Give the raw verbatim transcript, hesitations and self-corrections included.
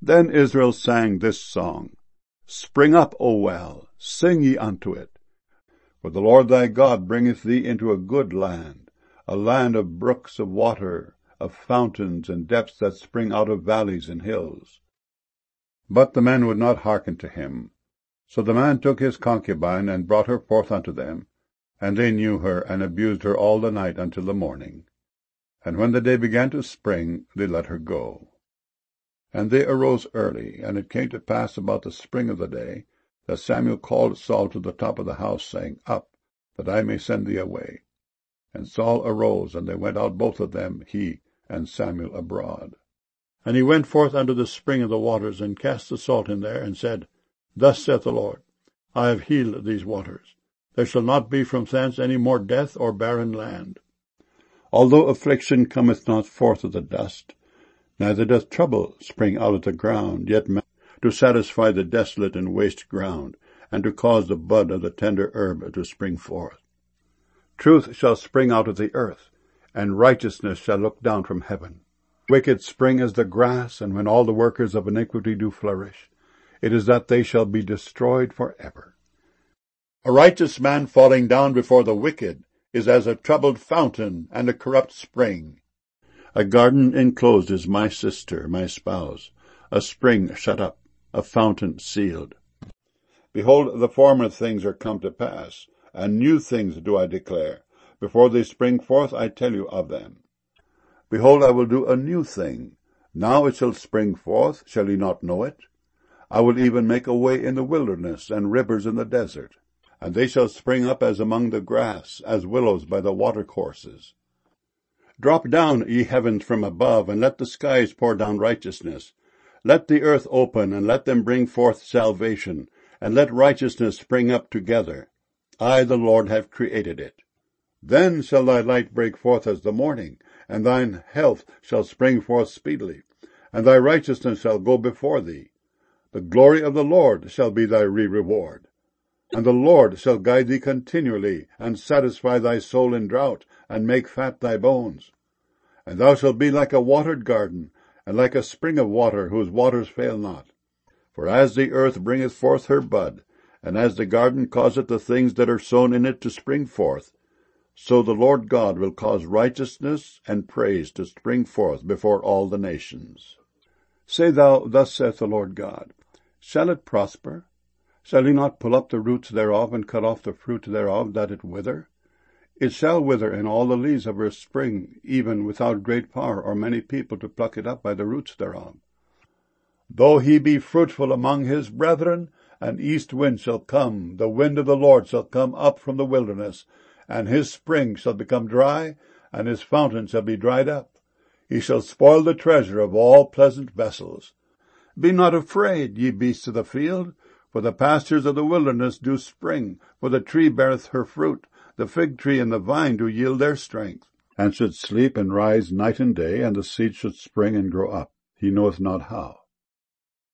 Then Israel sang this song, Spring up, O well, sing ye unto it. For the Lord thy God bringeth thee into a good land, a land of brooks of water, of fountains and depths that spring out of valleys and hills. But the men would not hearken to him. So the man took his concubine, and brought her forth unto them, and they knew her, and abused her all the night until the morning. And when the day began to spring, they let her go. And they arose early, and it came to pass about the spring of the day, that Samuel called Saul to the top of the house, saying, Up, that I may send thee away. And Saul arose, and they went out both of them, he and Samuel, abroad. And he went forth unto the spring of the waters, and cast the salt in there, and said, Thus saith the Lord, I have healed these waters. There shall not be from thence any more death or barren land. Although affliction cometh not forth of the dust, neither doth trouble spring out of the ground, yet to satisfy the desolate and waste ground, and to cause the bud of the tender herb to spring forth. Truth shall spring out of the earth, and righteousness shall look down from heaven. Wicked spring as the grass, and when all the workers of iniquity do flourish, it is that they shall be destroyed for ever. A righteous man falling down before the wicked is as a troubled fountain and a corrupt spring. A garden enclosed is my sister, my spouse, a spring shut up, a fountain sealed. Behold, the former things are come to pass, and new things do I declare. Before they spring forth, I tell you of them. Behold, I will do a new thing. Now it shall spring forth. Shall ye not know it? I will even make a way in the wilderness, and rivers in the desert. And they shall spring up as among the grass, as willows by the watercourses. Drop down, ye heavens, from above, and let the skies pour down righteousness. Let the earth open, and let them bring forth salvation, and let righteousness spring up together. I, the Lord, have created it. Then shall thy light break forth as the morning, and thine health shall spring forth speedily, and thy righteousness shall go before thee. The glory of the Lord shall be thy re-reward. And the Lord shall guide thee continually, and satisfy thy soul in drought, and make fat thy bones. And thou shalt be like a watered garden, and like a spring of water, whose waters fail not. For as the earth bringeth forth her bud, and as the garden causeth the things that are sown in it to spring forth, so the Lord God will cause righteousness and praise to spring forth before all the nations. Say thou, Thus saith the Lord God, Shall it prosper? Shall he not pull up the roots thereof, and cut off the fruit thereof, that it wither? It shall wither, and all the leaves of her spring, even without great power or many people to pluck it up by the roots thereof. Though he be fruitful among his brethren, an east wind shall come, the wind of the Lord shall come up from the wilderness, and his spring shall become dry, and his fountain shall be dried up. He shall spoil the treasure of all pleasant vessels. Be not afraid, ye beasts of the field, for the pastures of the wilderness do spring, for the tree beareth her fruit, the fig tree and the vine do yield their strength. And should sleep and rise night and day, and the seed should spring and grow up, he knoweth not how.